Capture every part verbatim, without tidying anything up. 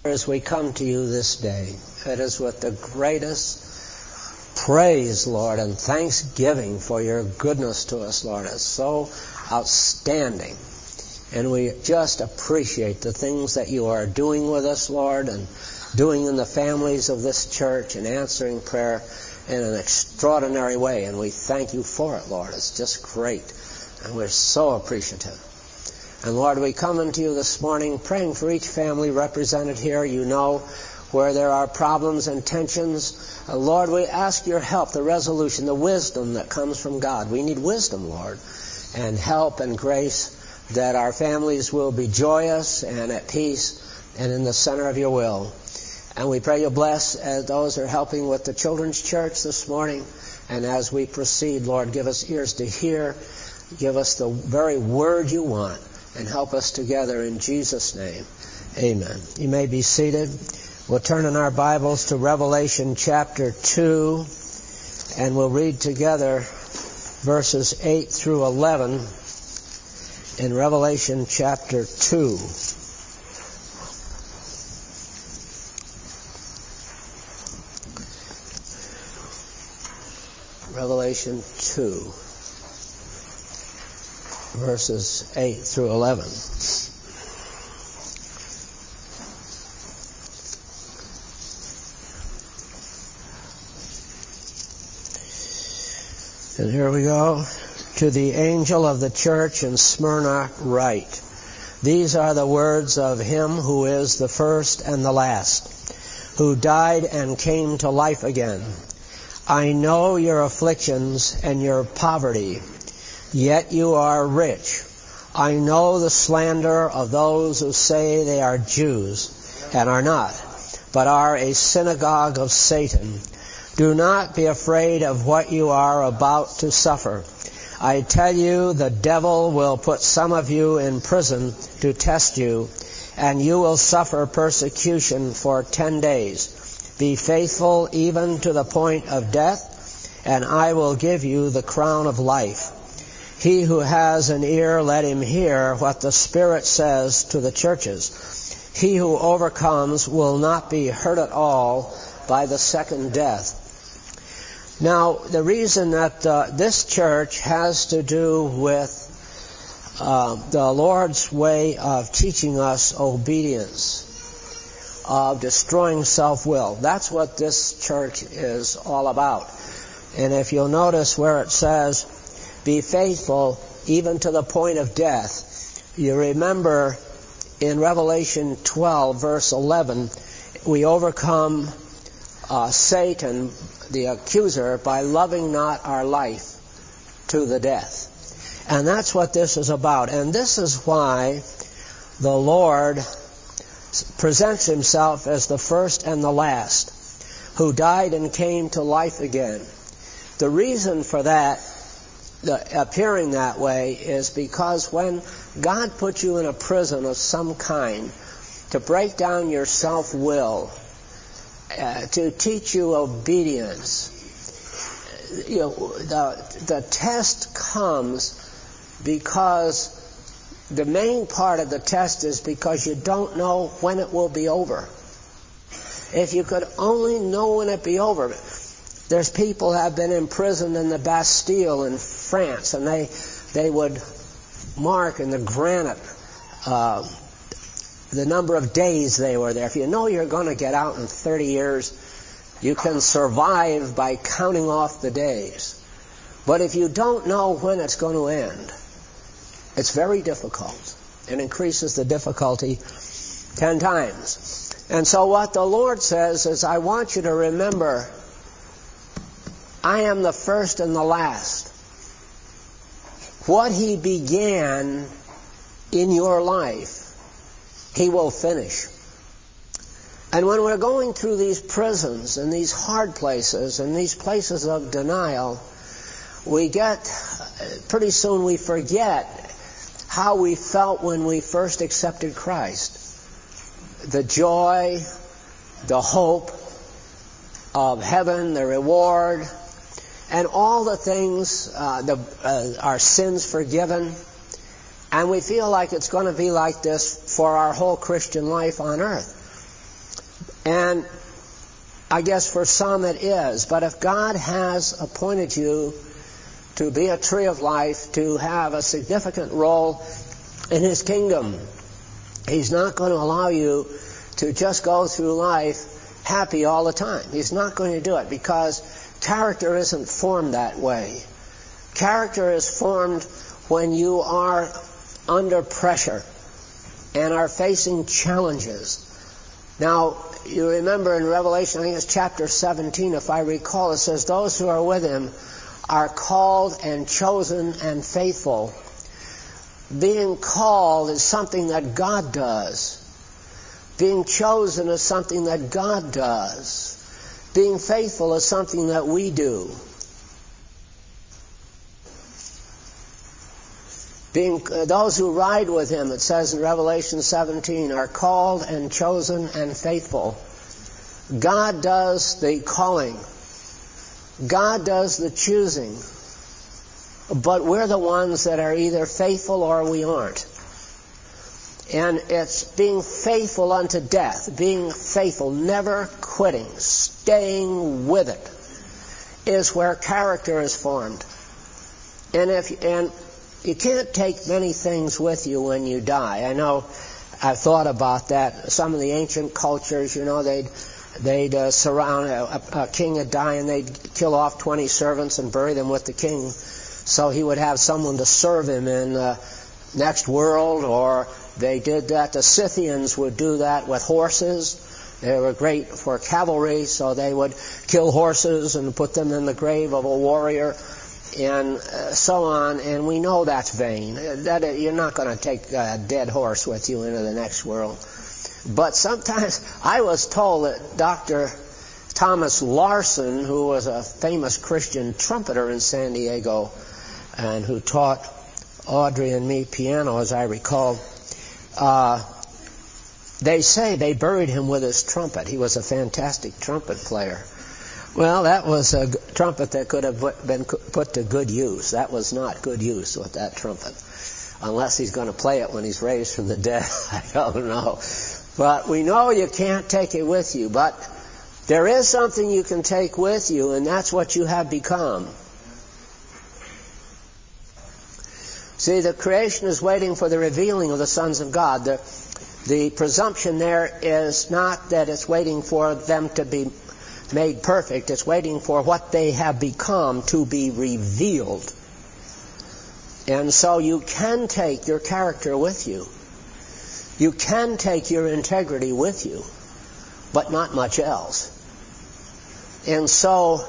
As we come to you this day, it is with the greatest praise, Lord, and thanksgiving for your goodness to us, Lord. It's so outstanding. And we just appreciate the things that you are doing with us, Lord, and doing in the families of this church and answering prayer in an extraordinary way. And we thank you for it, Lord. It's just great. And we're so appreciative. And Lord, we come unto you this morning praying for each family represented here. You know where there are problems and tensions. Uh, Lord, we ask your help, the resolution, the wisdom that comes from God. We need wisdom, Lord, and help and grace that our families will be joyous and at peace and in the center of your will. And we pray you bless uh, those who are helping with the children's church this morning. And as we proceed, Lord, give us ears to hear. Give us the very word you want. And help us together in Jesus' name. Amen. You may be seated. We'll turn in our Bibles to Revelation chapter two, and we'll read together verses eight through eleven in Revelation chapter two. Revelation two. Verses eight through eleven. And here we go. To the angel of the church in Smyrna write, these are the words of him who is the first and the last, who died and came to life again. I know your afflictions and your poverty, yet you are rich. I know the slander of those who say they are Jews and are not, but are a synagogue of Satan. Do not be afraid of what you are about to suffer. I tell you, the devil will put some of you in prison to test you, and you will suffer persecution for ten days. Be faithful even to the point of death, and I will give you the crown of life. He who has an ear, let him hear what the Spirit says to the churches. He who overcomes will not be hurt at all by the second death. Now, the reason that uh, this church has to do with uh, the Lord's way of teaching us obedience, of destroying self-will. That's what this church is all about. And if you'll notice where it says, be faithful even to the point of death. You remember in Revelation twelve, verse eleven, we overcome uh, Satan, the accuser, by loving not our life to the death. And that's what this is about. And this is why the Lord presents himself as the first and the last, who died and came to life again. The reason for that, the appearing that way, is because when God puts you in a prison of some kind to break down your self-will, uh, to teach you obedience, you know, the the test comes because the main part of the test is because you don't know when it will be over. If you could only know when it be over. There's people who have been imprisoned in the Bastille in France, and they they would mark in the granite uh, the number of days they were there. If you know you're going to get out in thirty years, you can survive by counting off the days. But if you don't know when it's going to end, it's very difficult. It increases the difficulty ten times. And so what the Lord says is, I want you to remember, I am the first and the last. What he began in your life, he will finish. And when we're going through these prisons and these hard places and these places of denial, we get, pretty soon we forget how we felt when we first accepted Christ. The joy, the hope of heaven, the reward, and all the things, uh, the, uh, our sins forgiven. And we feel like it's going to be like this for our whole Christian life on earth. And I guess for some it is. But if God has appointed you to be a tree of life, to have a significant role in His kingdom, He's not going to allow you to just go through life happy all the time. He's not going to do it, because character isn't formed that way. Character is formed when you are under pressure and are facing challenges. Now, you remember in Revelation, I think it's chapter seventeen, if I recall, it says, those who are with Him are called and chosen and faithful. Being called is something that God does. Being chosen is something that God does. Being faithful is something that we do. Being, uh, those who ride with Him, it says in Revelation seventeen, are called and chosen and faithful. God does the calling. God does the choosing. But we're the ones that are either faithful or we aren't. And it's being faithful unto death, being faithful, never quitting, staying with it, is where character is formed. And if and you can't take many things with you when you die. I know I've thought about that. Some of the ancient cultures, you know, they'd they'd uh, surround a, a king would die and they'd kill off twenty servants and bury them with the king, so he would have someone to serve him in the next world. Or they did that. The Scythians would do that with horses. They were great for cavalry, so they would kill horses and put them in the grave of a warrior, and uh, so on. And we know that's vain. That uh, you're not going to take a dead horse with you into the next world. But sometimes I was told that Doctor Thomas Larson, who was a famous Christian trumpeter in San Diego and who taught Audrey and me piano, as I recall, uh, they say they buried him with his trumpet. He was a fantastic trumpet player. Well, that was a trumpet that could have been put to good use. That was not good use with that trumpet. Unless he's going to play it when he's raised from the dead. I don't know. But we know you can't take it with you. But there is something you can take with you, and that's what you have become. See, the creation is waiting for the revealing of the sons of God. The, the presumption there is not that it's waiting for them to be made perfect. It's waiting for what they have become to be revealed. And so you can take your character with you. You can take your integrity with you, but not much else. And so,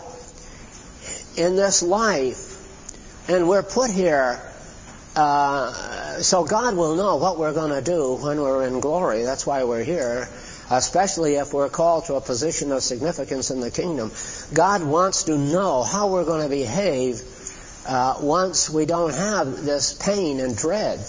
in this life, and we're put here, uh, so God will know what we're going to do when we're in glory. That's why we're here, especially if we're called to a position of significance in the kingdom. God wants to know how we're going to behave uh, once we don't have this pain and dread.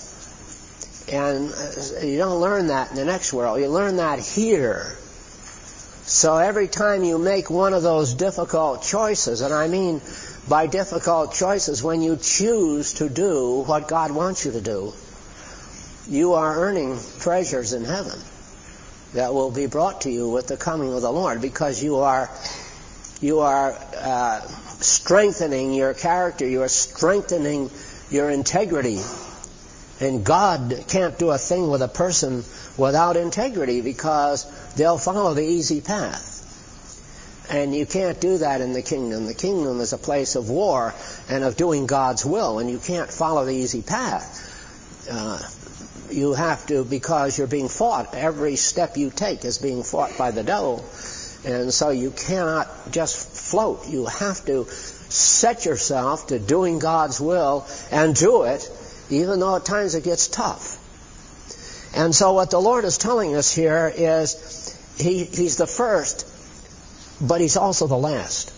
And you don't learn that in the next world. You learn that here. So every time you make one of those difficult choices, and I mean by difficult choices, when you choose to do what God wants you to do, you are earning treasures in heaven that will be brought to you with the coming of the Lord, because you are you are uh, strengthening your character. You are strengthening your integrity. And God can't do a thing with a person without integrity, because they'll follow the easy path. And you can't do that in the kingdom. The kingdom is a place of war and of doing God's will, and you can't follow the easy path. Uh, you have to, because you're being fought. Every step you take is being fought by the devil. And so you cannot just float. You have to set yourself to doing God's will and do it, even though at times it gets tough. And so what the Lord is telling us here is he, He's the first, but He's also the last.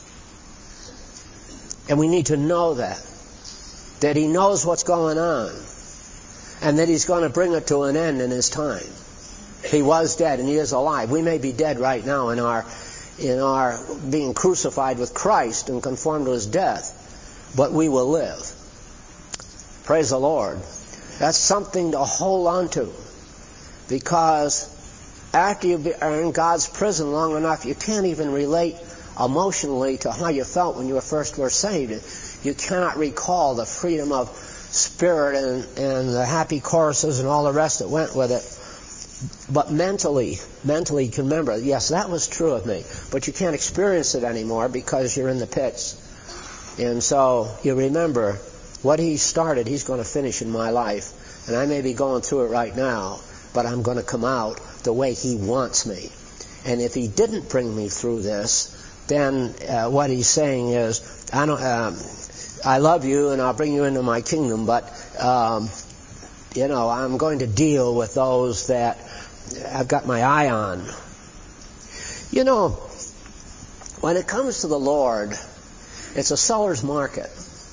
And we need to know that. That He knows what's going on. And that He's going to bring it to an end in His time. He was dead and He is alive. We may be dead right now in our, in our being crucified with Christ and conformed to His death, but we will live. Praise the Lord. That's something to hold on to, because after you are in God's prison long enough, you can't even relate emotionally to how you felt when you were first were saved. You cannot recall the freedom of spirit and, and the happy choruses and all the rest that went with it. But mentally, mentally you can remember, yes, that was true of me. But you can't experience it anymore because you're in the pits. And so you remember what He started, He's going to finish in my life. And I may be going through it right now, but I'm going to come out the way He wants me. And if He didn't bring me through this, then uh, what He's saying is, I don't, um, I love you and I'll bring you into my kingdom, but um, you know, I'm going to deal with those that I've got my eye on. You know, when it comes to the Lord, it's a seller's market.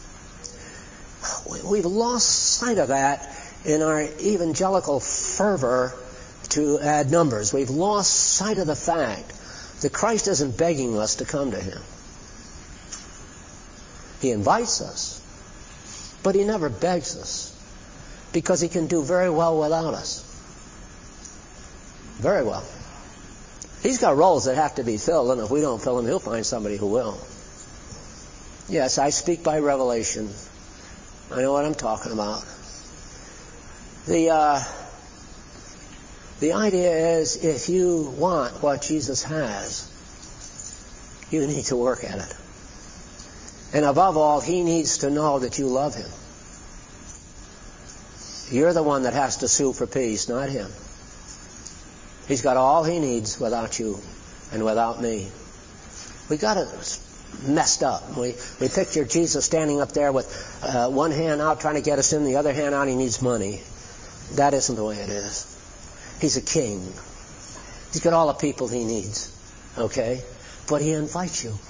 We've lost sight of that in our evangelical fervor to add numbers. We've lost sight of the fact that Christ isn't begging us to come to Him. He invites us, but He never begs us, because He can do very well without us. Very well. He's got roles that have to be filled, and if we don't fill them, He'll find somebody who will. Yes, I speak by revelation. I know what I'm talking about. The uh, the idea is, if you want what Jesus has, you need to work at it. And above all, He needs to know that you love Him. You're the one that has to sue for peace, not Him. He's got all He needs without you and without me. We got it messed up. We we picture Jesus standing up there with uh, one hand out trying to get us in, the other hand out, He needs money. That isn't the way it is. He's a king. He's got all the people He needs. Okay? But He invites you.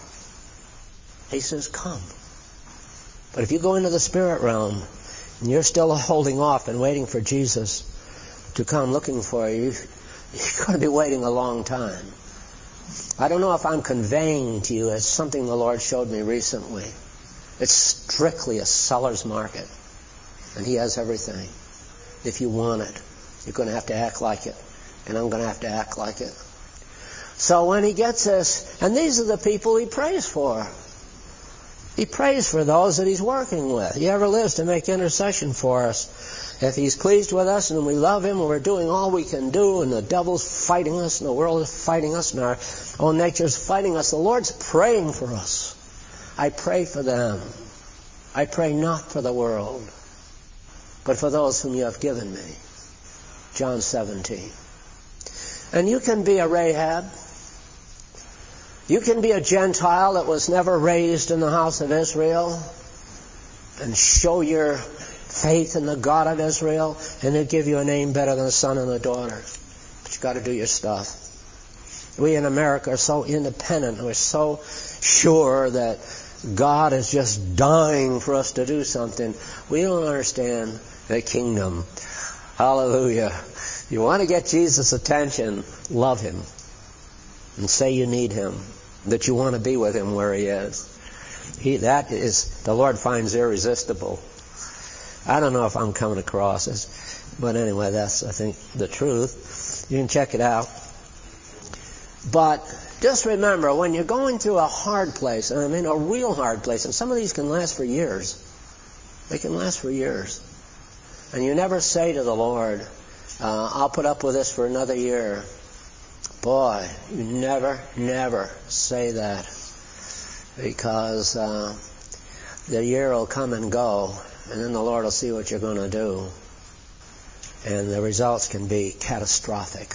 He says, come. But if you go into the spirit realm and you're still holding off and waiting for Jesus to come looking for you, you're going to be waiting a long time. I don't know if I'm conveying to you as something the Lord showed me recently. It's strictly a seller's market. And He has everything. If you want it, you're going to have to act like it. And I'm going to have to act like it. So when He gets us, and these are the people He prays for. He prays for those that He's working with. He ever lives to make intercession for us. If He's pleased with us and we love Him and we're doing all we can do, and the devil's fighting us and the world is fighting us and our own nature is fighting us, the Lord's praying for us. I pray for them. I pray not for the world, but for those whom You have given me. John seventeen. And you can be a Rahab. You can be a Gentile that was never raised in the house of Israel and show your faith in the God of Israel, and He'll give you a name better than a son and a daughter. But you've got to do your stuff. We in America are so independent. We're so sure that God is just dying for us to do something. We don't understand the kingdom. Hallelujah. You want to get Jesus' attention, love Him. And say you need Him. That you want to be with Him where He is. He, that is, the Lord finds irresistible. I don't know if I'm coming across this, but anyway, that's, I think, the truth. You can check it out. But just remember, when you're going through a hard place, and I mean a real hard place, and some of these can last for years. They can last for years. And you never say to the Lord, uh, I'll put up with this for another year. Boy, you never, never say that, because uh, the year will come and go, and then the Lord will see what you're going to do, and the results can be catastrophic.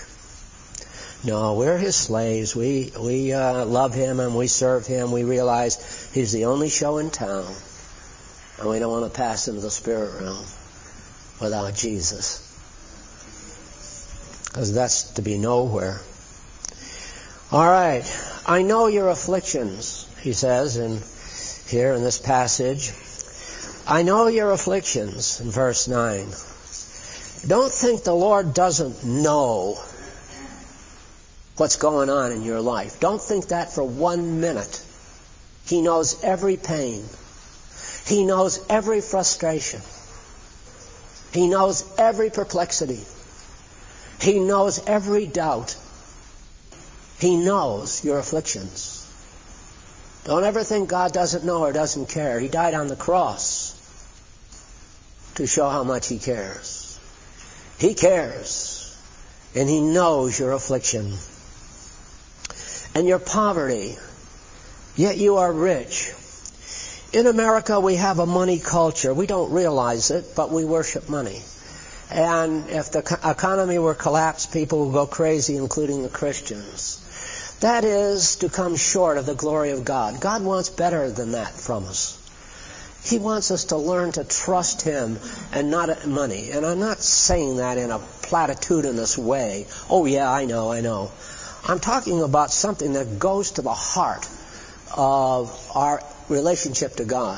No, we're His slaves. We we uh, love Him and we serve Him. We realize He's the only show in town, and we don't want to pass into the spirit realm without Jesus, because that's to be nowhere. All right. I know your afflictions, He says in here in this passage. I know your afflictions, in verse nine. Don't think the Lord doesn't know what's going on in your life. Don't think that for one minute. He knows every pain. He knows every frustration. He knows every perplexity. He knows every doubt. He knows your afflictions. Don't ever think God doesn't know or doesn't care. He died on the cross to show how much He cares. He cares, and He knows your affliction and your poverty, yet you are rich. In America, we have a money culture. We don't realize it, but we worship money. And if the economy were collapsed, people would go crazy, including the Christians. That is to come short of the glory of God. God wants better than that from us. He wants us to learn to trust Him and not money. And I'm not saying that in a platitudinous way. Oh yeah, I know, I know. I'm talking about something that goes to the heart of our relationship to God.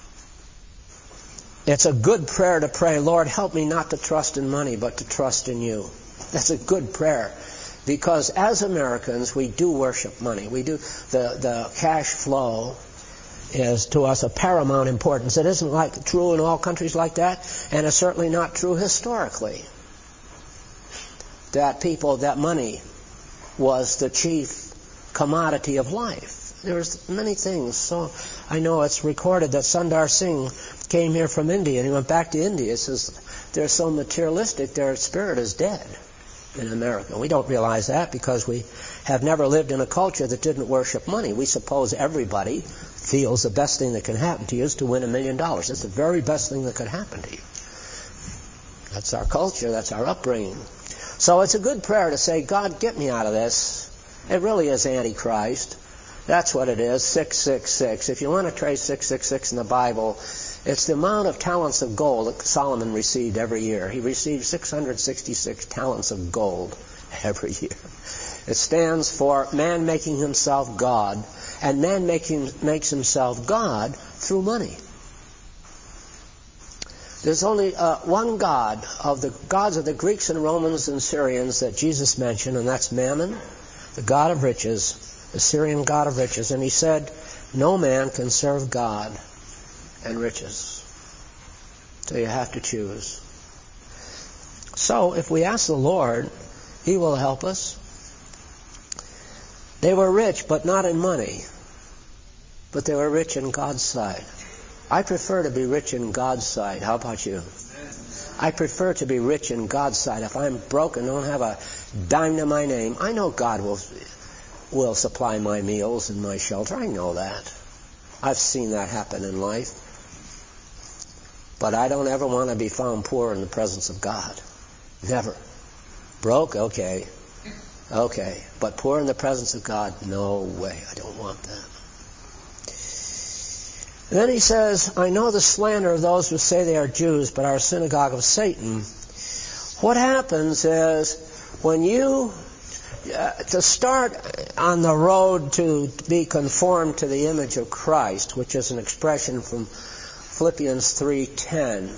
It's a good prayer to pray, Lord, help me not to trust in money, but to trust in You. That's a good prayer. Because as Americans, we do worship money. We do. The, the cash flow is to us of paramount importance. It isn't like true in all countries like that, and it's certainly not true historically. That people, that money was the chief commodity of life. There's many things. So I know it's recorded that Sundar Singh came here from India, and he went back to India. It says they're so materialistic, their spirit is dead in America. We don't realize that because we have never lived in a culture that didn't worship money. We suppose everybody feels the best thing that can happen to you is to win a million dollars. That's the very best thing that could happen to you. That's our culture. That's our upbringing. So it's a good prayer to say, God, get me out of this. It really is Antichrist. That's what it is, six six six. If you want to trace six six six in the Bible, it's the amount of talents of gold that Solomon received every year. He received six hundred sixty-six talents of gold every year. It stands for man making himself God, and man making, makes himself God through money. There's only uh, one God of the gods of the Greeks and Romans and Syrians that Jesus mentioned, and that's Mammon, the god of riches, the Syrian god of riches. And He said, no man can serve God and riches. So you have to choose. So if we ask the Lord, He will help us. They were rich, but not in money. But they were rich in God's sight. I prefer to be rich in God's sight. How about you? I prefer to be rich in God's sight. If I'm broke and don't have a dime to my name, I know God will will supply my meals and my shelter. I know that. I've seen that happen in life. But I don't ever want to be found poor in the presence of God. Never. Broke? Okay. Okay. But poor in the presence of God? No way. I don't want that. And then he says, I know the slander of those who say they are Jews, but are a synagogue of Satan. What happens is, when you, uh, to start on the road to be conformed to the image of Christ, which is an expression from Philippians three ten,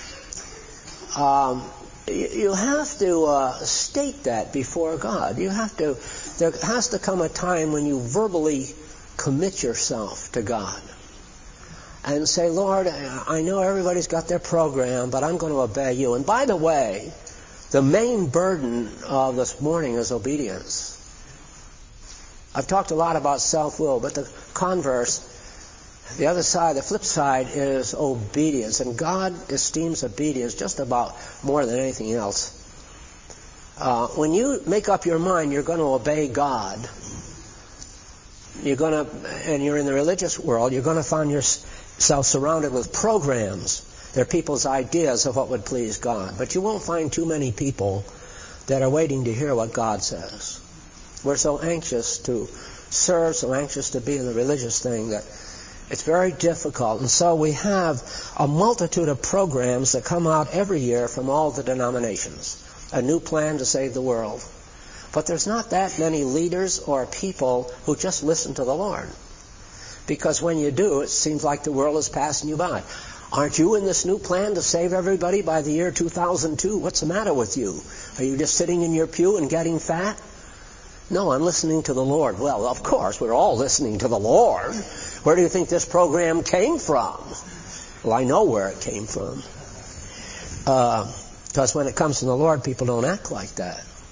um, you, you have to uh, state that before God. You have to, there has to come a time when you verbally commit yourself to God. And say, Lord, I know everybody's got their program, but I'm going to obey You. And by the way, the main burden of this morning is obedience. I've talked a lot about self-will, but the converse, the other side, the flip side is obedience. And God esteems obedience just about more than anything else. Uh, when you make up your mind you're going to obey God, you're going to, and you're in the religious world, you're going to find yourself surrounded with programs. They're people's ideas of what would please God. But you won't find too many people that are waiting to hear what God says. We're so anxious to serve, so anxious to be in the religious thing that it's very difficult. And so we have a multitude of programs that come out every year from all the denominations. A new plan to save the world. But there's not that many leaders or people who just listen to the Lord. Because when you do, it seems like the world is passing you by. Aren't you in this new plan to save everybody by the year two thousand two? What's the matter with you? Are you just sitting in your pew and getting fat? No, I'm listening to the Lord. Well, of course, we're all listening to the Lord. Where do you think this program came from? Well, I know where it came from. Uh, because when it comes from the Lord, people don't act like that.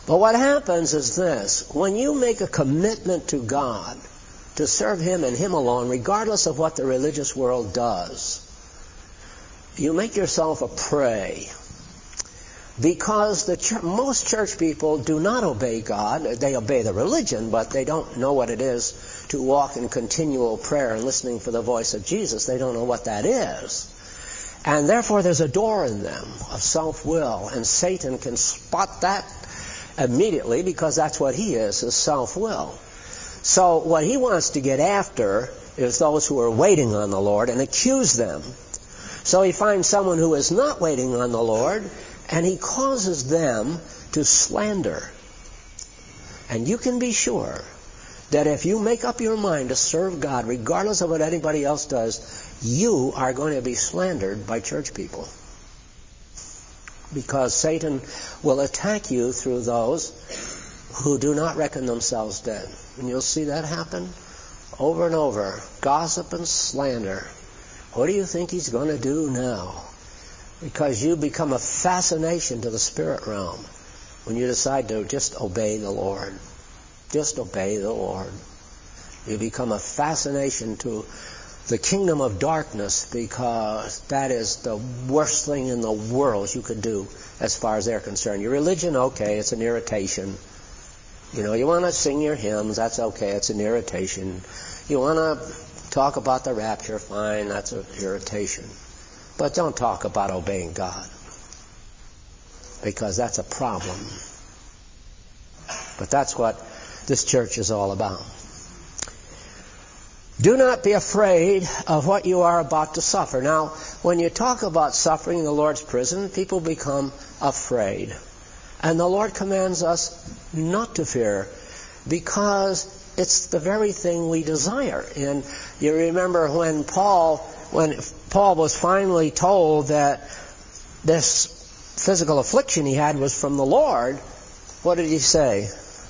But what happens is this. When you make a commitment to God to serve Him and Him alone, regardless of what the religious world does, you make yourself a prey. Because the ch- most church people do not obey God. They obey the religion, but they don't know what it is to walk in continual prayer and listening for the voice of Jesus. They don't know what that is. And therefore there's a door in them of self-will, and Satan can spot that immediately because that's what he is, is self-will. So what he wants to get after is those who are waiting on the Lord and accuse them. So he finds someone who is not waiting on the Lord, and he causes them to slander. And you can be sure that if you make up your mind to serve God, regardless of what anybody else does, you are going to be slandered by church people. Because Satan will attack you through those who do not reckon themselves dead. And you'll see that happen over and over. Gossip and slander. What do you think he's going to do now? Because you become a fascination to the spirit realm when you decide to just obey the Lord. Just obey the Lord. You become a fascination to the kingdom of darkness, because that is the worst thing in the world you could do as far as they're concerned. Your religion, okay, it's an irritation. You know, you want to sing your hymns, that's okay, it's an irritation. You want to talk about the rapture, fine, that's an irritation. But don't talk about obeying God, because that's a problem. But that's what this church is all about. Do not be afraid of what you are about to suffer. Now, when you talk about suffering in the Lord's prison, people become afraid. And the Lord commands us not to fear, because it's the very thing we desire. And you remember when Paul, when Paul was finally told that this physical affliction he had was from the Lord, what did he say?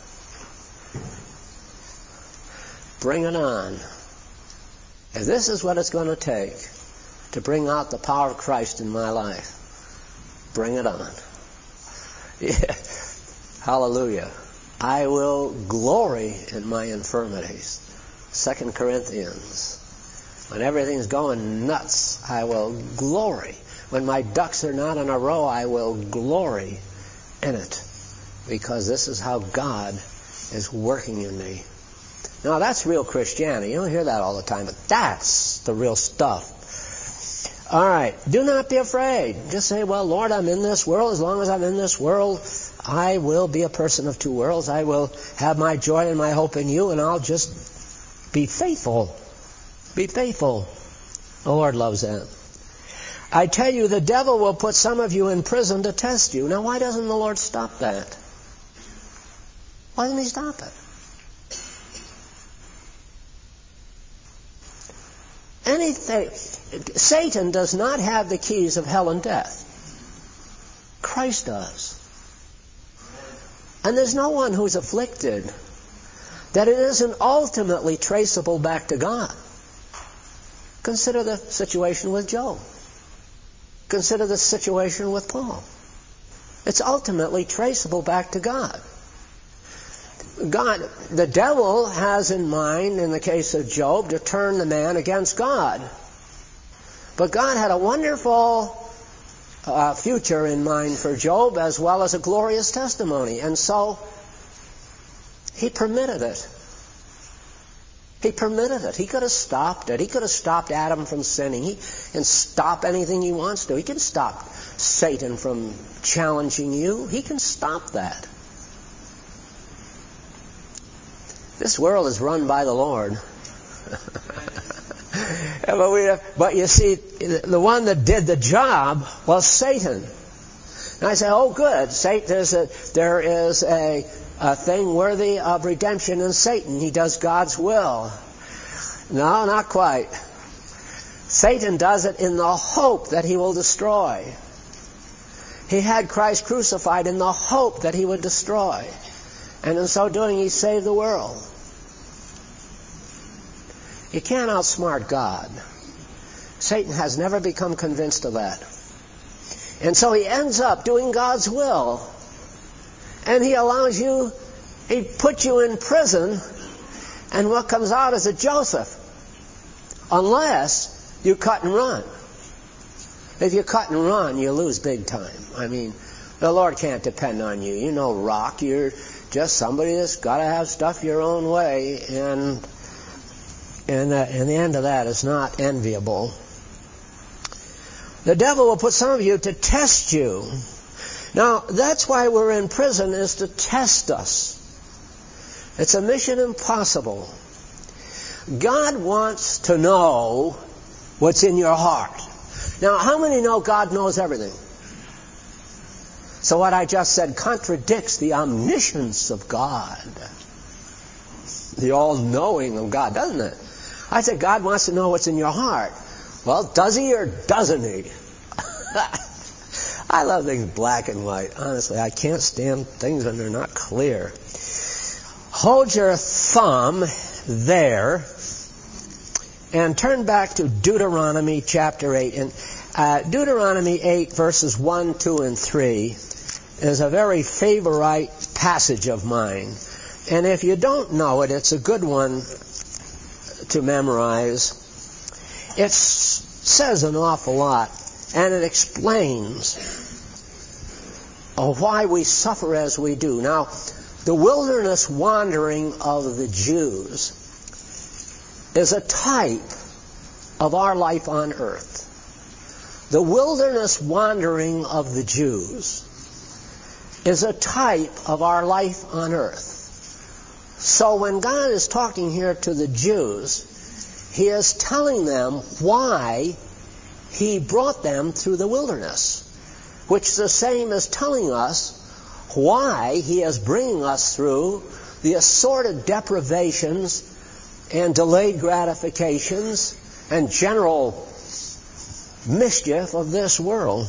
Bring it on. If this is what it's going to take to bring out the power of Christ in my life, bring it on. Yeah. Hallelujah. I will glory in my infirmities. Second Corinthians. When everything's going nuts, I will glory. When my ducks are not in a row, I will glory in it. Because this is how God is working in me. Now, that's real Christianity. You don't hear that all the time, but that's the real stuff. All right. Do not be afraid. Just say, well, Lord, I'm in this world. As long as I'm in this world, I will be a person of two worlds. I will have my joy and my hope in you, and I'll just be faithful. Be faithful. The Lord loves that. I tell you, the devil will put some of you in prison to test you. Now, why doesn't the Lord stop that? Why doesn't he stop it? Anything, Satan does not have the keys of hell and death. Christ does. And there's no one who's afflicted that it isn't ultimately traceable back to God. Consider the situation with Job. Consider the situation with Paul. It's ultimately traceable back to God. God, the devil has in mind, in the case of Job, to turn the man against God. But God had a wonderful uh, future in mind for Job, as well as a glorious testimony. And so, he permitted it. He permitted it. He could have stopped it. He could have stopped Adam from sinning. He can stop anything he wants to. He can stop Satan from challenging you. He can stop that. This world is run by the Lord. but, we, but you see, the one that did the job was Satan. And I say, oh good, Satan, there's a, there is a, a thing worthy of redemption in Satan. He does God's will. No, not quite. Satan does it in the hope that he will destroy. He had Christ crucified in the hope that he would destroy. And in so doing, he saved the world. You can't outsmart God. Satan has never become convinced of that. And so he ends up doing God's will. And he allows you, he puts you in prison, and what comes out is a Joseph. Unless you cut and run. If you cut and run, you lose big time. I mean, the Lord can't depend on you. You're no rock. You're just somebody that's got to have stuff your own way, and and, uh, and the end of that is not enviable. The devil will put some of you to test you. Now, that's why we're in prison, is to test us. It's a mission impossible. God wants to know what's in your heart. Now, how many know God knows everything? So what I just said contradicts the omniscience of God. The all-knowing of God, doesn't it? I said God wants to know what's in your heart. Well, does he or doesn't he? I love things black and white. Honestly, I can't stand things when they're not clear. Hold your thumb there and turn back to Deuteronomy chapter eight. And uh, Deuteronomy eight, verses one, two, and three is a very favorite passage of mine. And if you don't know it, it's a good one to memorize. It says an awful lot, and it explains why we suffer as we do. Now, the wilderness wandering of the Jews is a type of our life on earth. The wilderness wandering of the Jews is a type of our life on earth. So when God is talking here to the Jews, he is telling them why he brought them through the wilderness, which is the same as telling us why he is bringing us through the assorted deprivations and delayed gratifications and general mischief of this world.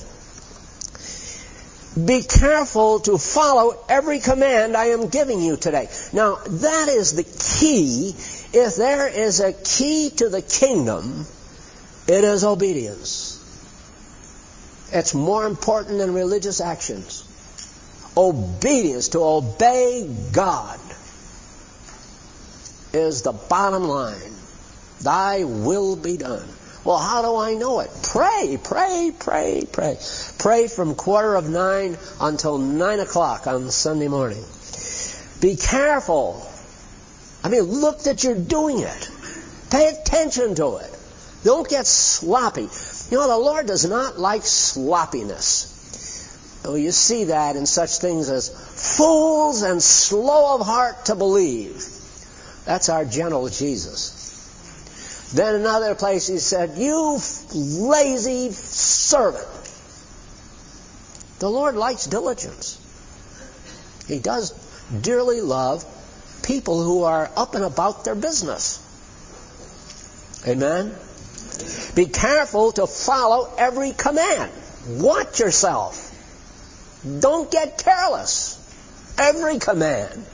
Be careful to follow every command I am giving you today. Now, that is the key. If there is a key to the kingdom, it is obedience. It's more important than religious actions. Obedience, to obey God, is the bottom line. Thy will be done. Well, how do I know it? Pray, pray, pray, pray. Pray from quarter of nine until nine o'clock on Sunday morning. Be careful. I mean, look that you're doing it. Pay attention to it. Don't get sloppy. You know, the Lord does not like sloppiness. Oh, you see that in such things as fools and slow of heart to believe. That's our gentle Jesus. Then another place he said, you lazy servant. The Lord likes diligence. He does dearly love people who are up and about their business. Amen? Be careful to follow every command. Watch yourself. Don't get careless. Every command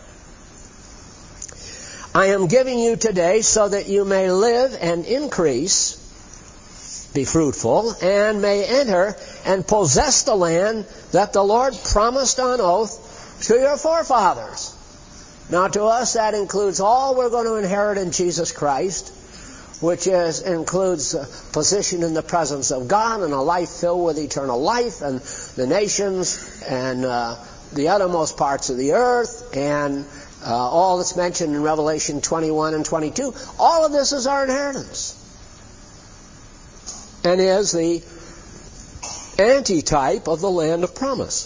I am giving you today so that you may live and increase, be fruitful, and may enter and possess the land that the Lord promised on oath to your forefathers. Now to us that includes all we're going to inherit in Jesus Christ, which is includes a position in the presence of God and a life filled with eternal life and the nations and uh, the uttermost parts of the earth and uh, all that's mentioned in Revelation twenty-one and twenty-two. All of this is our inheritance and is the antitype of the land of promise.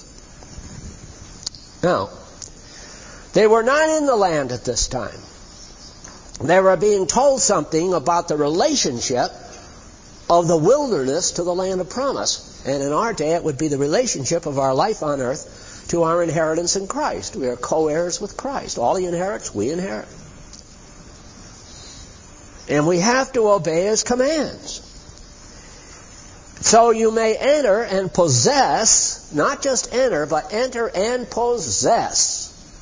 Now, they were not in the land at this time. They were being told something about the relationship of the wilderness to the land of promise. And in our day, it would be the relationship of our life on earth to our inheritance in Christ. We are co-heirs with Christ. All he inherits, we inherit. And we have to obey his commands. So you may enter and possess, not just enter, but enter and possess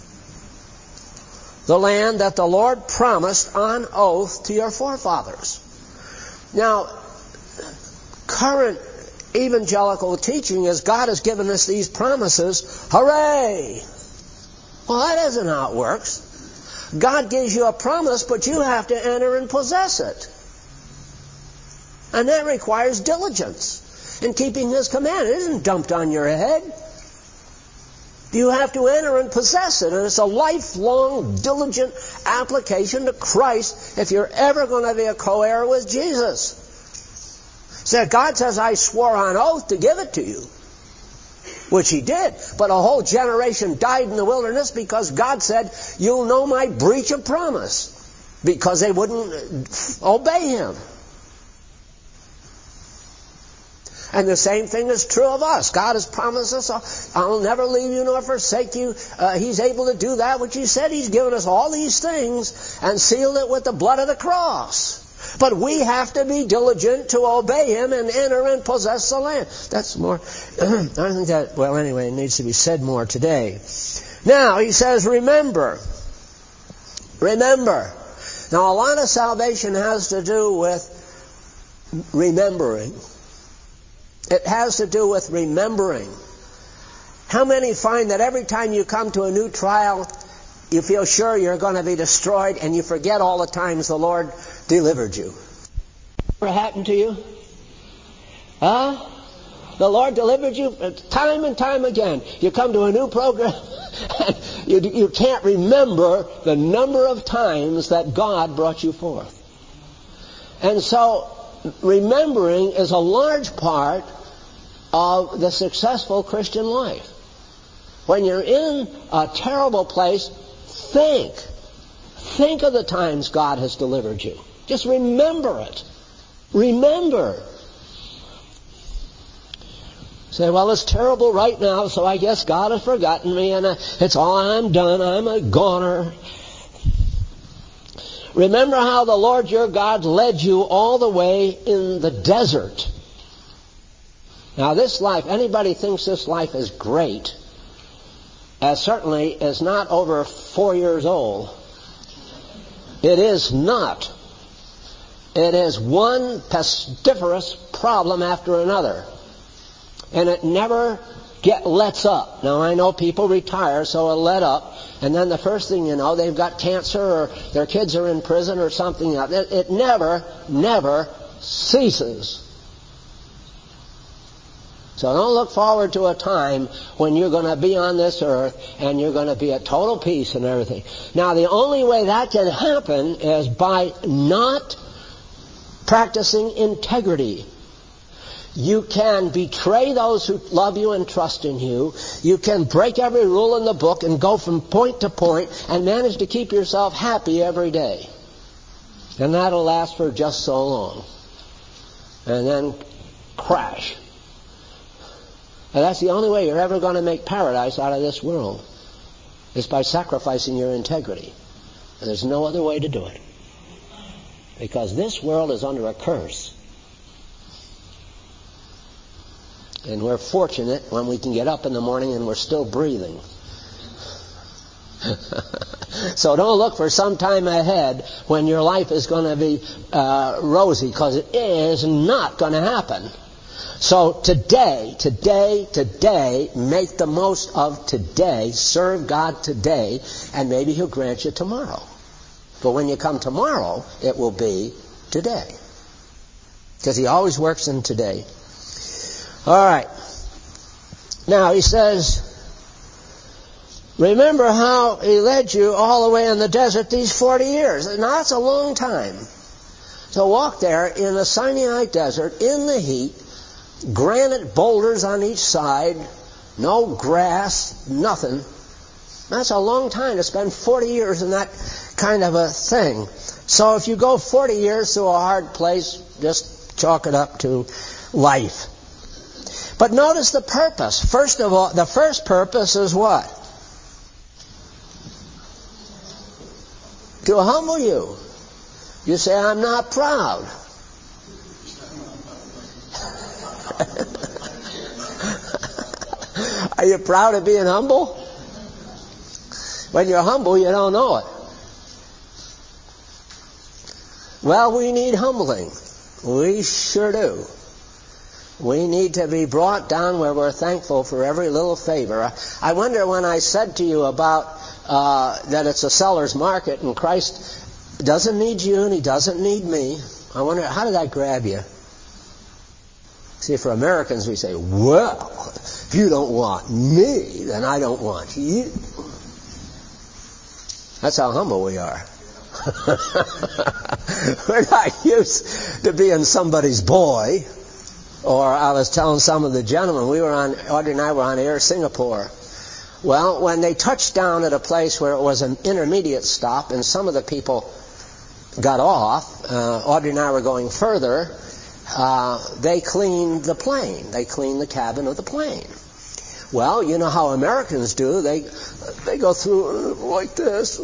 the land that the Lord promised on oath to your forefathers. Now, current evangelical teaching is God has given us these promises. Hooray! Well, that isn't how it works. God gives you a promise, but you have to enter and possess it. And that requires diligence in keeping His command. It isn't dumped on your head. You have to enter and possess it. And it's a lifelong, diligent application to Christ if you're ever going to be a co-heir with Jesus. So God says, I swore on oath to give it to you. Which He did. But a whole generation died in the wilderness because God said, you'll know my breach of promise. Because they wouldn't obey Him. And the same thing is true of us. God has promised us, I'll never leave you nor forsake you. Uh, he's able to do that which He said. He's given us all these things and sealed it with the blood of the cross. But we have to be diligent to obey Him and enter and possess the land. That's more, I don't think that, well anyway, it needs to be said more today. Now, He says, remember. Remember. Now, a lot of salvation has to do with remembering. It has to do with remembering. How many find that every time you come to a new trial, you feel sure you're going to be destroyed and you forget all the times the Lord delivered you? Ever happened to you? Huh? The Lord delivered you time and time again. You come to a new program and you, you can't remember the number of times that God brought you forth. And so, remembering is a large part of the successful Christian life. When you're in a terrible place, think. Think of the times God has delivered you. Just remember it. Remember. Say, well, it's terrible right now, so I guess God has forgotten me, and it's all, I'm done, I'm a goner. Remember how the Lord your God led you all the way in the desert. Now this life, anybody thinks this life is great, as certainly is not over four years old. It is not. It is one pestiferous problem after another. And it never get lets up. Now I know people retire, so it let up. And then the first thing you know, they've got cancer or their kids are in prison or something else. It, it never, never ceases. So don't look forward to a time when you're going to be on this earth and you're going to be at total peace and everything. Now the only way that can happen is by not practicing integrity. You can betray those who love you and trust in you. You can break every rule in the book and go from point to point and manage to keep yourself happy every day. And that'll last for just so long. And then crash. And that's the only way you're ever going to make paradise out of this world, is by sacrificing your integrity. And there's no other way to do it. Because this world is under a curse. And we're fortunate when we can get up in the morning and we're still breathing. So don't look for some time ahead when your life is going to be uh, rosy, because it is not going to happen. So today, today, today, make the most of today, serve God today, and maybe He'll grant you tomorrow. But when you come tomorrow, it will be today. Because He always works in today. All right. Now He says, remember how He led you all the way in the desert these forty years. Now that's a long time. To walk there in the Sinai desert, in the heat, granite boulders on each side, no grass, nothing. That's a long time to spend forty years in that kind of a thing. So if you go forty years through a hard place, just chalk it up to life. But notice the purpose. First of all, the first purpose is what? To humble you. You say, I'm not proud. Are you proud of being humble? When you're humble, you don't know it. Well, we need humbling. We sure do. We need to be brought down where we're thankful for every little favor. I wonder when I said to you about uh, that it's a seller's market and Christ doesn't need you and He doesn't need me. I wonder, how did that grab you? See, for Americans we say, well, if you don't want me, then I don't want you. That's how humble we are. We're not used to being somebody's boy. Or I was telling some of the gentlemen, we were on, Audrey and I were on Air Singapore. Well, when they touched down at a place where it was an intermediate stop and some of the people got off, uh, Audrey and I were going further, uh, they cleaned the plane. They cleaned the cabin of the plane. Well, you know how Americans do. They, they go through like this.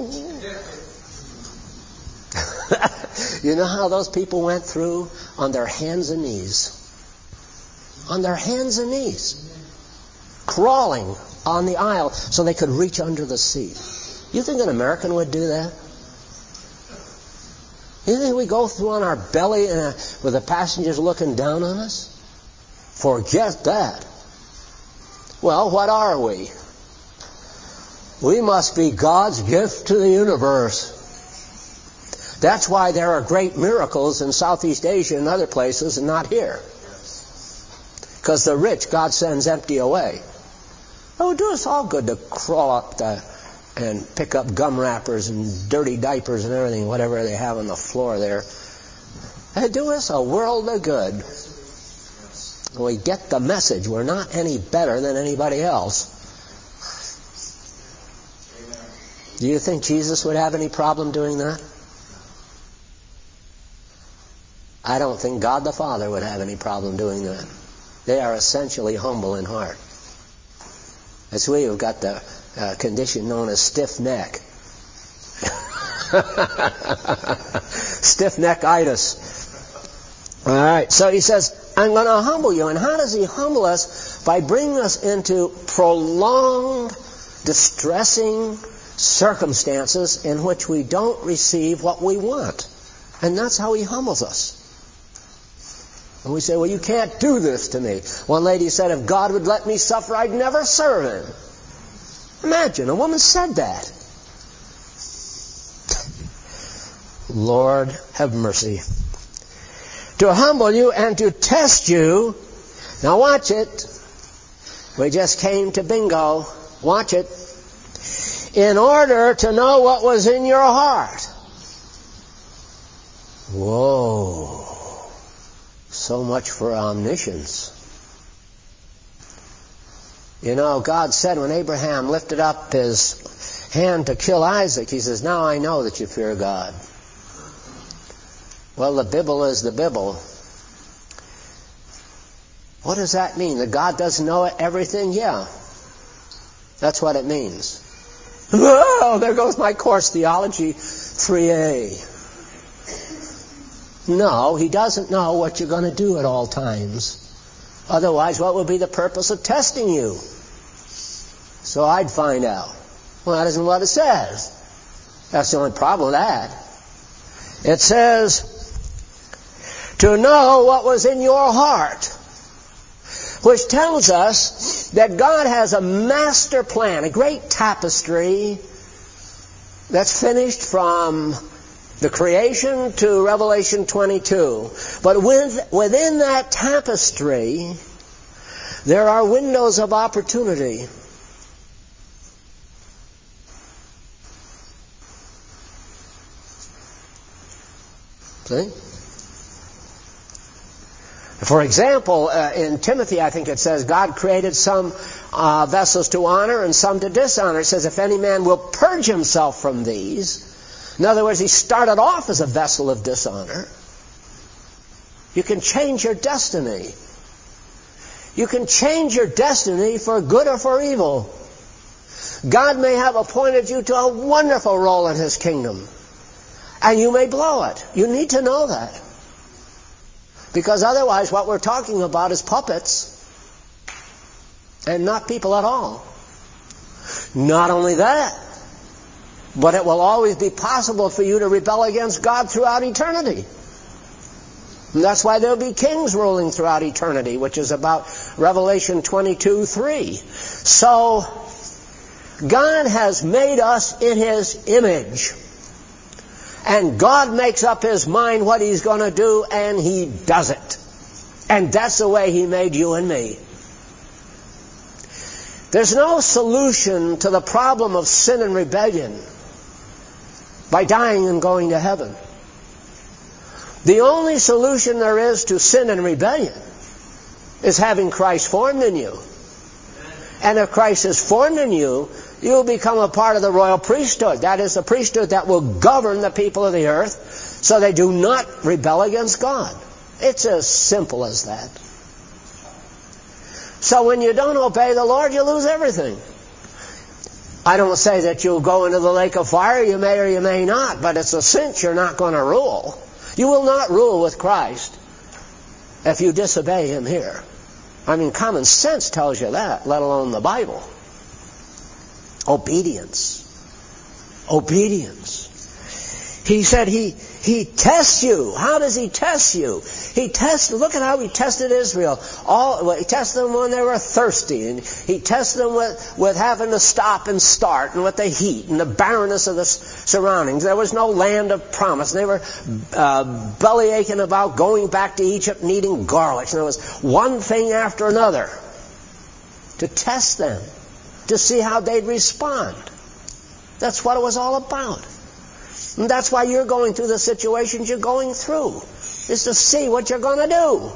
You know how those people went through? On their hands and knees. On their hands and knees. Crawling on the aisle so they could reach under the seat. You think an American would do that? You think we go through on our belly and, uh, with the passengers looking down on us? Forget that. Well, what are we? We must be God's gift to the universe. That's why there are great miracles in Southeast Asia and other places and not here. Because the rich, God sends empty away. It would do us all good to crawl up the, and pick up gum wrappers and dirty diapers and everything, whatever they have on the floor there. It'd do us a world of good. We get the message. We're not any better than anybody else. Do you think Jesus would have any problem doing that? I don't think God the Father would have any problem doing that. They are essentially humble in heart. That's we who've got the uh, condition known as stiff neck. Stiff neck-itis. All right, so he says, I'm going to humble you. And how does he humble us? By bringing us into prolonged, distressing circumstances in which we don't receive what we want. And that's how he humbles us. And we say, well, you can't do this to me. One lady said, if God would let me suffer, I'd never serve Him. Imagine, a woman said that. Lord, have mercy. To humble you and to test you. Now watch it. We just came to bingo. Watch it. In order to know what was in your heart. Whoa. So much for omniscience. You know, God said when Abraham lifted up his hand to kill Isaac, He says, now I know that you fear God. Well, the Bible is the Bible. What does that mean? That God doesn't know everything? Yeah. That's what it means. Oh, there goes my course, Theology three A. No, He doesn't know what you're going to do at all times. Otherwise, what would be the purpose of testing you? So I'd find out. Well, that isn't what it says. That's the only problem with that. It says, to know what was in your heart, which tells us that God has a master plan, a great tapestry that's finished from the creation to Revelation twenty-two. But with, within that tapestry, there are windows of opportunity. See? For example, uh, in Timothy, I think it says, God created some uh, vessels to honor and some to dishonor. It says, if any man will purge himself from these. In other words, he started off as a vessel of dishonor. You can change your destiny. You can change your destiny for good or for evil. God may have appointed you to a wonderful role in His kingdom. And you may blow it. You need to know that. Because otherwise what we're talking about is puppets and not people at all. Not only that, but it will always be possible for you to rebel against God throughout eternity. And that's why there'll be kings ruling throughout eternity, which is about Revelation twenty-two three. So, God has made us in His image. And God makes up His mind what He's going to do, and He does it. And that's the way He made you and me. There's no solution to the problem of sin and rebellion by dying and going to heaven. The only solution there is to sin and rebellion is having Christ formed in you. And if Christ is formed in you, you will become a part of the royal priesthood. That is the priesthood that will govern the people of the earth so they do not rebel against God. It's as simple as that. So when you don't obey the Lord, you lose everything. I don't say that you'll go into the lake of fire. You may or you may not, but it's a cinch you're not going to rule. You will not rule with Christ if you disobey Him here. I mean, common sense tells you that, let alone the Bible. Obedience. Obedience. He said He He tests you. How does He test you? He tests, look at how He tested Israel. All, well, He tested them when they were thirsty. And He tested them with, with having to stop and start, and with the heat and the barrenness of the surroundings. There was no land of promise. They were uh, belly aching about going back to Egypt and eating garlic. And there was one thing after another to test them, to see how they'd respond. That's what it was all about. And that's why you're going through the situations you're going through, is to see what you're going to do.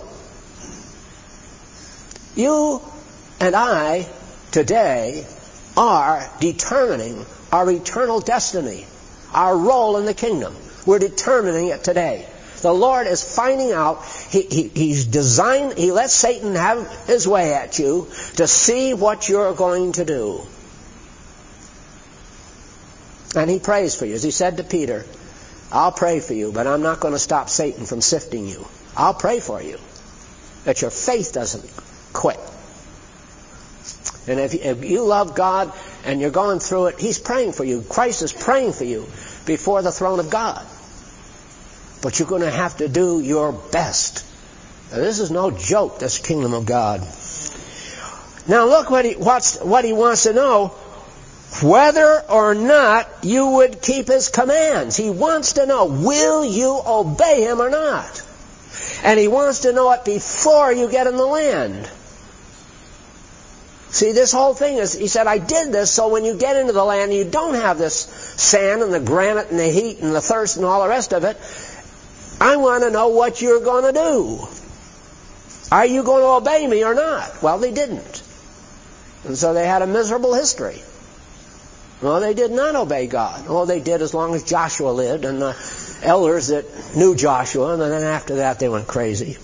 You and I today are determining our eternal destiny, our role in the kingdom. We're determining it today. The Lord is finding out, he, he, He's designed, He lets Satan have his way at you to see what you're going to do. And He prays for you. As He said to Peter, I'll pray for you, but I'm not going to stop Satan from sifting you. I'll pray for you, that your faith doesn't quit. And if you, if you love God and you're going through it, He's praying for you. Christ is praying for you before the throne of God. But you're going to have to do your best. Now, this is no joke, this kingdom of God. Now look what he, what's, what he wants to know. Whether or not you would keep His commands. He wants to know, will you obey Him or not? And He wants to know it before you get in the land. See, this whole thing is, He said, I did this so when you get into the land, you don't have this sand and the granite and the heat and the thirst and all the rest of it. I want to know what you're going to do. Are you going to obey me or not? Well, they didn't. And so they had a miserable history. Well, they did not obey God. All they did as long as Joshua lived and the elders that knew Joshua, and then after that they went crazy.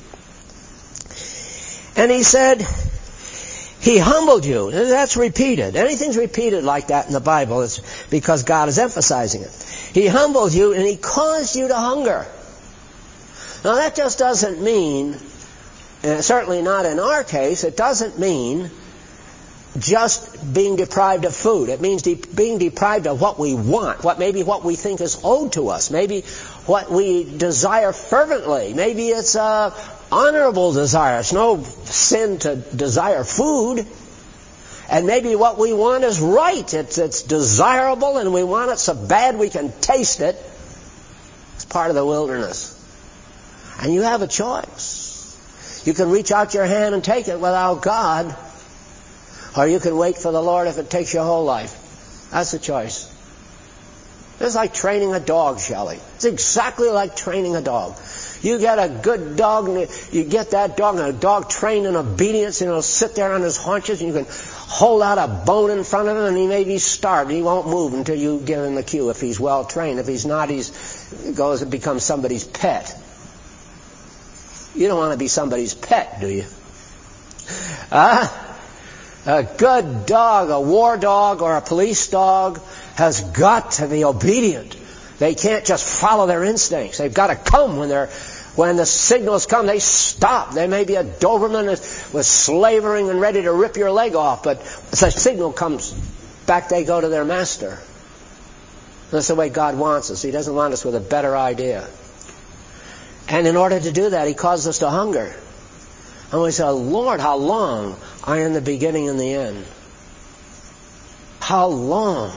And He said, He humbled you. That's repeated. Anything's repeated like that in the Bible, it's because God is emphasizing it. He humbled you and He caused you to hunger. Now that just doesn't mean, and certainly not in our case, it doesn't mean just being deprived of food. It means de- being deprived of what we want, what maybe what we think is owed to us, maybe what we desire fervently. Maybe it's a honorable desire. It's no sin to desire food. And maybe what we want is right. It's, it's desirable and we want it so bad we can taste it. It's part of the wilderness. And you have a choice. You can reach out your hand and take it without God, or you can wait for the Lord if it takes your whole life. That's the choice. It's like training a dog, Shelley. It's exactly like training a dog. You get a good dog, and you get that dog, and a dog trained in obedience, and he'll sit there on his haunches, and you can hold out a bone in front of him, and he may be starved. He won't move until you give him the cue if he's well trained. If he's not, he goes and becomes somebody's pet. You don't want to be somebody's pet, do you? Huh? A good dog, a war dog or a police dog, has got to be obedient. They can't just follow their instincts. They've got to come when they're when the signals come. They stop. They may be a Doberman with slavering and ready to rip your leg off, but if the signal comes, back they go to their master. That's the way God wants us. He doesn't want us with a better idea. And in order to do that, He caused us to hunger. And we say, Lord, how long? I am the beginning and the end. How long?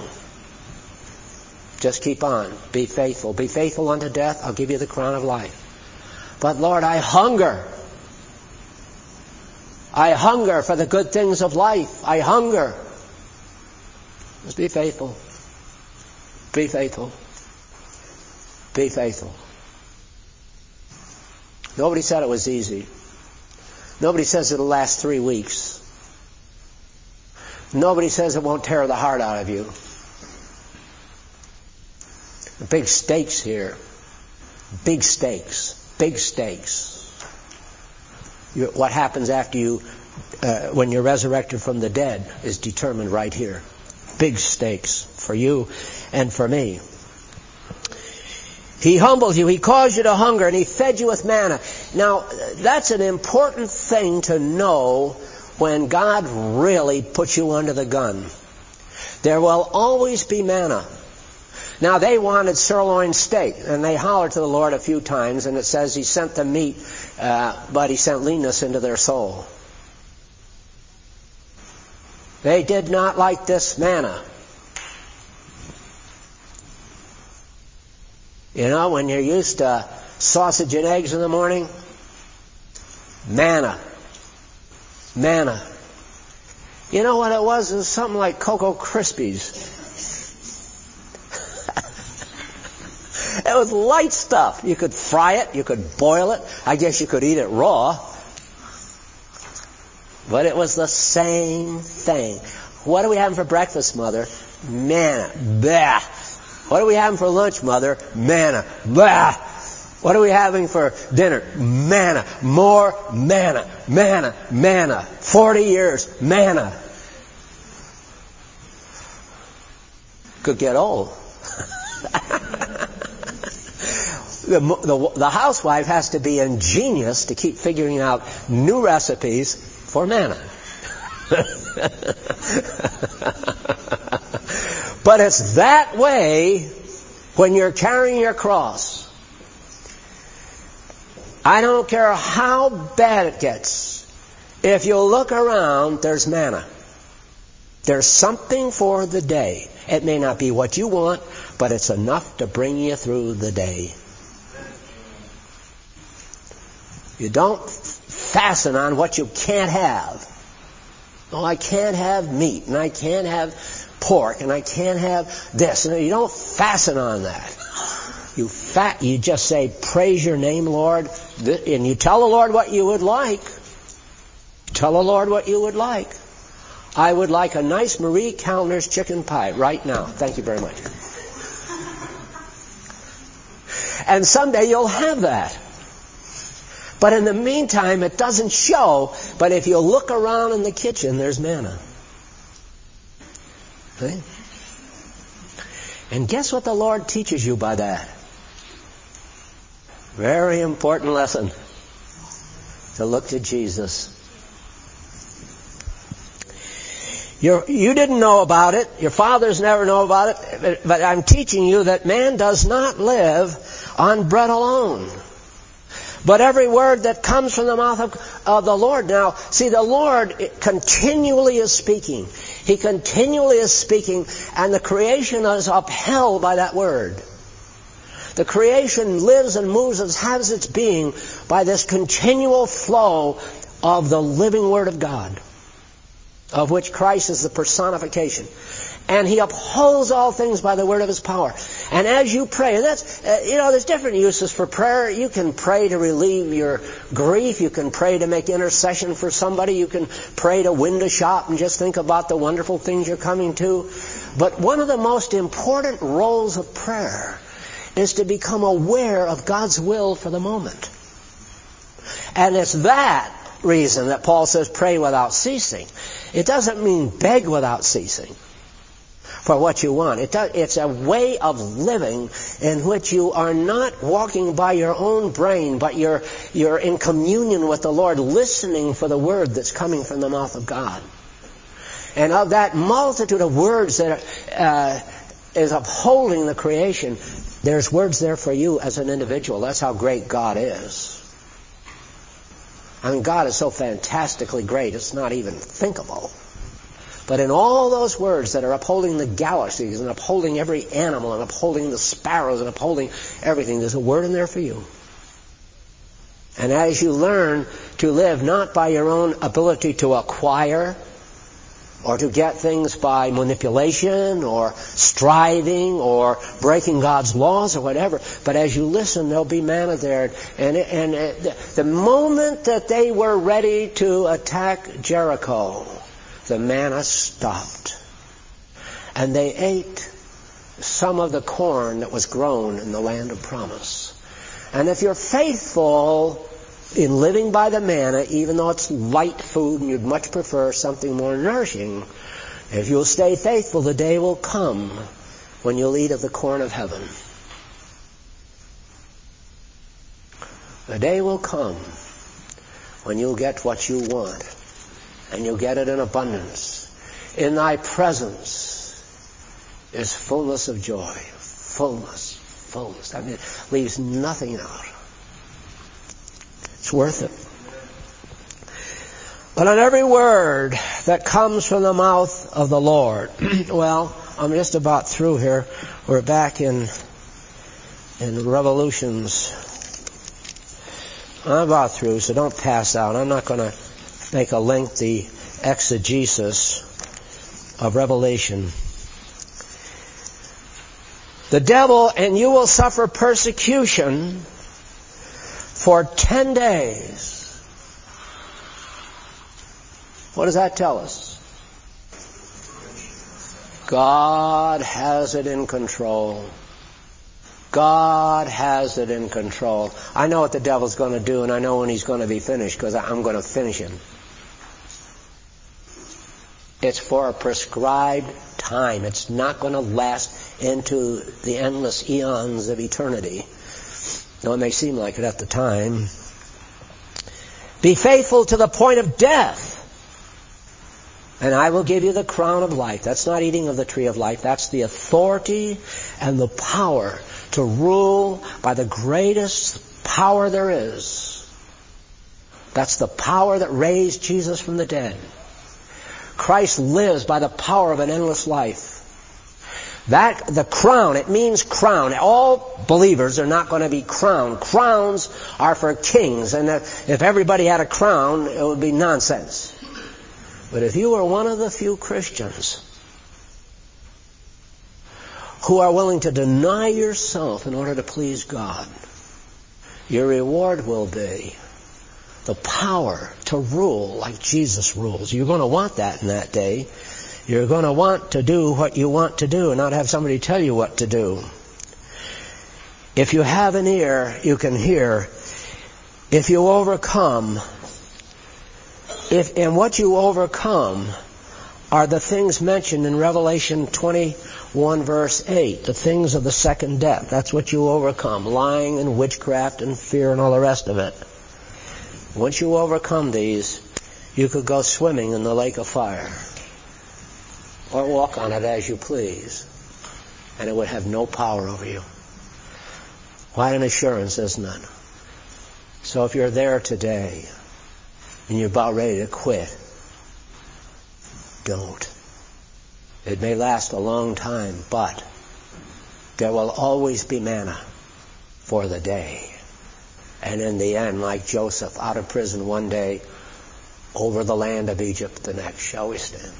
Just keep on. Be faithful. Be faithful unto death. I'll give you the crown of life. But Lord, I hunger. I hunger for the good things of life. I hunger. Just be faithful. Be faithful. Be faithful. Nobody said it was easy. Nobody says it'll last three weeks. Nobody says it won't tear the heart out of you. The big stakes here. Big stakes. Big stakes. You, what happens after you, uh, when you're resurrected from the dead, is determined right here. Big stakes for you and for me. He humbled you, He caused you to hunger, and He fed you with manna. Now, that's an important thing to know when God really puts you under the gun. There will always be manna. Now, they wanted sirloin steak, and they hollered to the Lord a few times, and it says He sent them meat, uh, but He sent leanness into their soul. They did not like this manna. You know, when you're used to sausage and eggs in the morning, manna. Manna. You know what it was? It was something like Cocoa Krispies. It was light stuff. You could fry it, you could boil it. I guess you could eat it raw. But it was the same thing. What are we having for breakfast, Mother? Manna. Bah. What are we having for lunch, Mother? Manna. Bah. What are we having for dinner? Manna. More manna. Manna. Manna. Forty years. Manna. Could get old. the, the, the housewife has to be ingenious to keep figuring out new recipes for manna. But it's that way when you're carrying your cross. I don't care how bad it gets. If you look around, there's manna. There's something for the day. It may not be what you want, but it's enough to bring you through the day. You don't fasten on what you can't have. Oh, I can't have meat, and I can't have pork, and I can't have this. And you don't fasten on that. You fat. You just say, praise your name, Lord. And you tell the Lord what you would like. Tell the Lord what you would like. I would like a nice Marie Callender's chicken pie right now. Thank you very much. And someday you'll have that. But in the meantime, it doesn't show. But if you look around in the kitchen, there's manna. See? And guess what the Lord teaches you by that? Very important lesson. To look to Jesus. You're, you didn't know about it. Your fathers never know about it. But, but I'm teaching you that man does not live on bread alone, but every word that comes from the mouth of, of the Lord. Now, see, the Lord continually is speaking. He continually is speaking, and the creation is upheld by that word. The creation lives and moves and has its being by this continual flow of the living Word of God, of which Christ is the personification. And He upholds all things by the word of His power. And as you pray, and that's, uh, you know, there's different uses for prayer. You can pray to relieve your grief. You can pray to make intercession for somebody. You can pray to window shop and just think about the wonderful things you're coming to. But one of the most important roles of prayer is to become aware of God's will for the moment. And it's that reason that Paul says pray without ceasing. It doesn't mean beg without ceasing for what you want. It does, it's a way of living in which you are not walking by your own brain, but you're, you're in communion with the Lord, listening for the word that's coming from the mouth of God. And of that multitude of words that uh, is upholding the creation, there's words there for you as an individual. That's how great God is. I mean, God is so fantastically great, it's not even thinkable. But in all those words that are upholding the galaxies and upholding every animal and upholding the sparrows and upholding everything, there's a word in there for you. And as you learn to live not by your own ability to acquire or to get things by manipulation or striving or breaking God's laws or whatever, but as you listen, there'll be manna there. And, and, and the moment that they were ready to attack Jericho, the manna stopped. And they ate some of the corn that was grown in the land of promise. And if you're faithful in living by the manna, even though it's light food and you'd much prefer something more nourishing, if you'll stay faithful, the day will come when you'll eat of the corn of heaven. The day will come when you'll get what you want, and you'll get it in abundance. In thy presence is fullness of joy. Fullness, fullness. I mean, it leaves nothing out. It's worth it. But on every word that comes from the mouth of the Lord, well, I'm just about through here. We're back in in Revolutions. I'm about through, so don't pass out. I'm not going to make a lengthy exegesis of Revelation. The devil, and you will suffer persecution for ten days. What does that tell us? God has it in control. God has it in control. I know what the devil's going to do, and I know when he's going to be finished, because I'm going to finish him. It's for a prescribed time. It's not going to last into the endless eons of eternity, though it may seem like it at the time. Be faithful to the point of death, and I will give you the crown of life. That's not eating of the tree of life. That's the authority and the power to rule by the greatest power there is. That's the power that raised Jesus from the dead. Christ lives by the power of an endless life. That, the crown, it means crown. All believers are not going to be crowned. Crowns are for kings, and if everybody had a crown, it would be nonsense. But if you are one of the few Christians who are willing to deny yourself in order to please God, your reward will be the power to rule like Jesus rules. You're going to want that in that day. You're going to want to do what you want to do and not have somebody tell you what to do. If you have an ear, you can hear. If you overcome, if and what you overcome are the things mentioned in Revelation twenty-one verse eight, the things of the second death. That's what you overcome, lying and witchcraft and fear and all the rest of it. Once you overcome these, you could go swimming in the lake of fire or walk on it as you please, and it would have no power over you. What an assurance, isn't it? So if you're there today and you're about ready to quit, don't. It may last a long time, but there will always be manna for the day. And in the end, like Joseph, out of prison one day, over the land of Egypt the next. Shall we stand?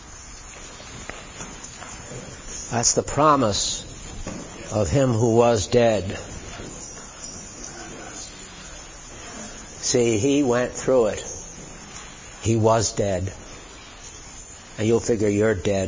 That's the promise of him who was dead. See, he went through it. He was dead. And you'll figure you're dead.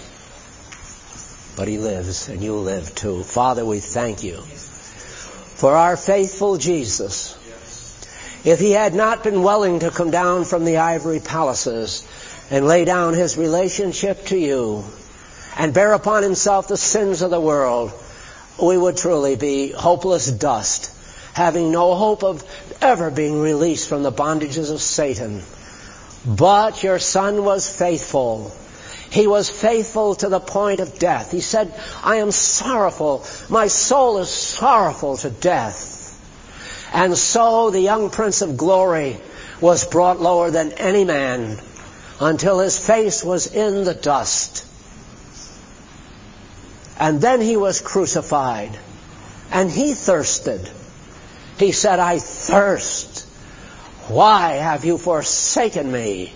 But he lives, and you'll live too. Father, we thank you for our faithful Jesus. If he had not been willing to come down from the ivory palaces and lay down his relationship to you and bear upon himself the sins of the world, we would truly be hopeless dust, having no hope of ever being released from the bondages of Satan. But your Son was faithful. He was faithful to the point of death. He said, I am sorrowful. My soul is sorrowful to death. And so the young Prince of Glory was brought lower than any man until his face was in the dust. And then he was crucified. And he thirsted. He said, I thirst. Why have you forsaken me?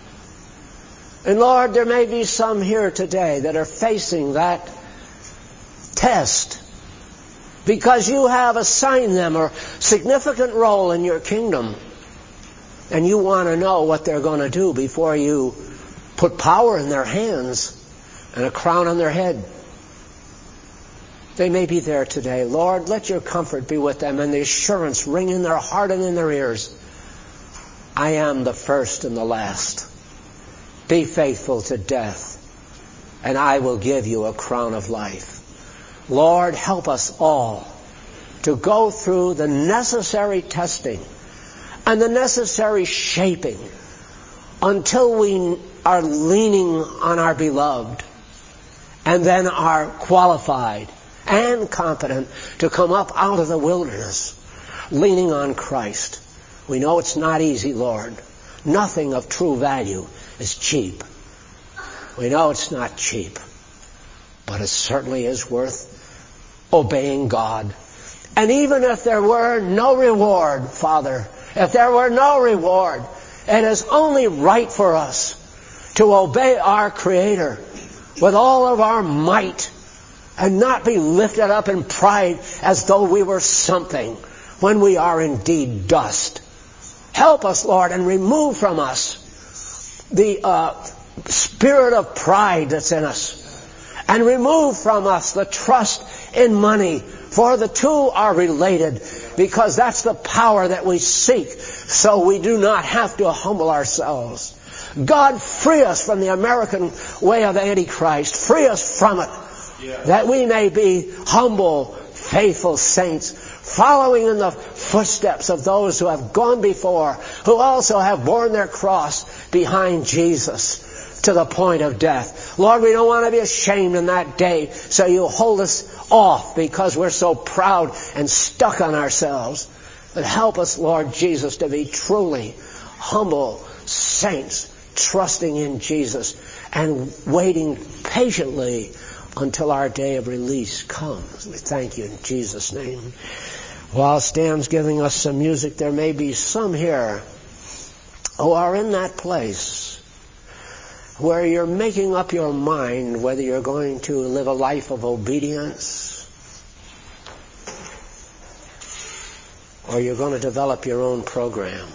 And Lord, there may be some here today that are facing that test because you have assigned them a significant role in your kingdom. And you want to know what they're going to do before you put power in their hands and a crown on their head. They may be there today. Lord, let your comfort be with them and the assurance ring in their heart and in their ears. I am the first and the last. Be faithful to death, and I will give you a crown of life. Lord, help us all to go through the necessary testing and the necessary shaping until we are leaning on our beloved and then are qualified and competent to come up out of the wilderness, leaning on Christ. We know it's not easy, Lord. Nothing of true value is cheap. We know it's not cheap, but it certainly is worth obeying God. And even if there were no reward, Father, if there were no reward, it is only right for us to obey our Creator with all of our might and not be lifted up in pride as though we were something when we are indeed dust. Help us, Lord, and remove from us the uh, spirit of pride that's in us. And remove from us the trust in money, for the two are related, because that's the power that we seek, so we do not have to humble ourselves. God, free us from the American way of Antichrist. Free us from it, yeah, that we may be humble, faithful saints, following in the footsteps of those who have gone before, who also have borne their cross behind Jesus to the point of death. Lord, we don't want to be ashamed in that day, so you hold us off because we're so proud and stuck on ourselves. But help us, Lord Jesus, to be truly humble saints, trusting in Jesus and waiting patiently until our day of release comes. We thank you in Jesus' name. While Stan's giving us some music, there may be some here who are in that place where you're making up your mind whether you're going to live a life of obedience or you're going to develop your own program.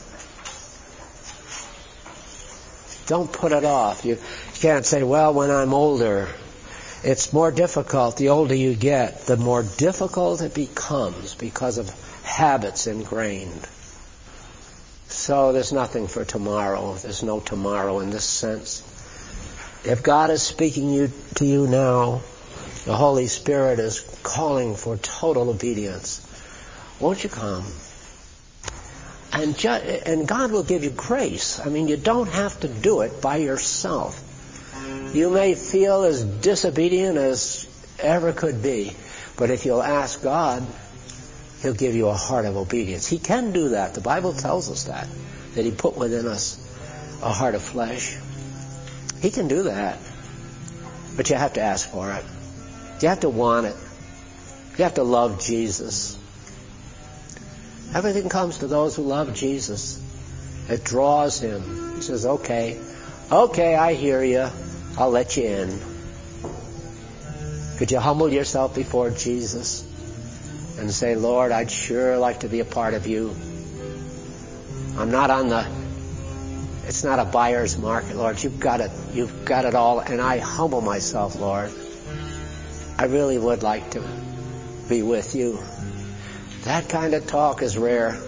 Don't put it off. You can't say, well, when I'm older. It's more difficult. The older you get, the more difficult it becomes because of habits ingrained. So there's nothing for tomorrow. There's no tomorrow in this sense. If God is speaking you, to you now, the Holy Spirit is calling for total obedience. Won't you come? And, ju- and God will give you grace. I mean, you don't have to do it by yourself. You may feel as disobedient as ever could be, but if you'll ask God, He'll give you a heart of obedience. He can do that. The Bible tells us that, that He put within us a heart of flesh. He can do that. But you have to ask for it. You have to want it. You have to love Jesus. Everything comes to those who love Jesus. It draws Him. He says, okay, okay, I hear you. I'll let you in. Could you humble yourself before Jesus and say, Lord, I'd sure like to be a part of you. I'm not on the, it's not a buyer's market, Lord. You've got it, you've got it all, and I humble myself, Lord. I really would like to be with you. That kind of talk is rare,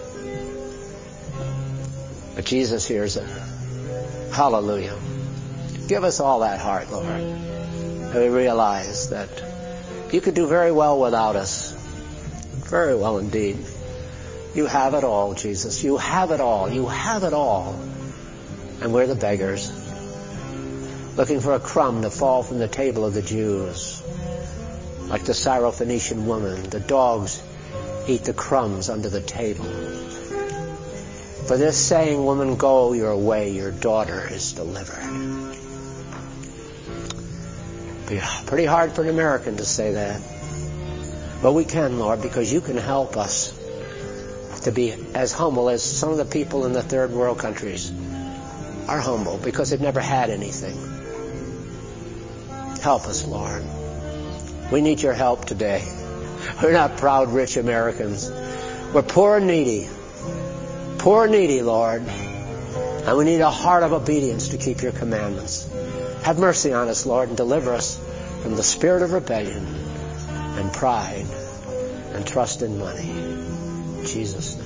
but Jesus hears it. Hallelujah. Give us all that heart, Lord. And we realize that you could do very well without us. Very well indeed. You have it all, Jesus. You have it all. You have it all. And we're the beggars. looking for a crumb to fall from the table of the Jews. Like the Syrophoenician woman, the dogs eat the crumbs under the table. For this saying, woman, go your way, your daughter is delivered. Be pretty hard for an American to say that. But we can, Lord, because you can help us to be as humble as some of the people in the third world countries are humble because they've never had anything. Help us, Lord. We need your help today. We're not proud, rich Americans. We're poor and needy. Poor and needy, Lord. And we need a heart of obedience to keep your commandments. Have mercy on us, Lord, and deliver us from the spirit of rebellion and pride and trust in money. In Jesus' name.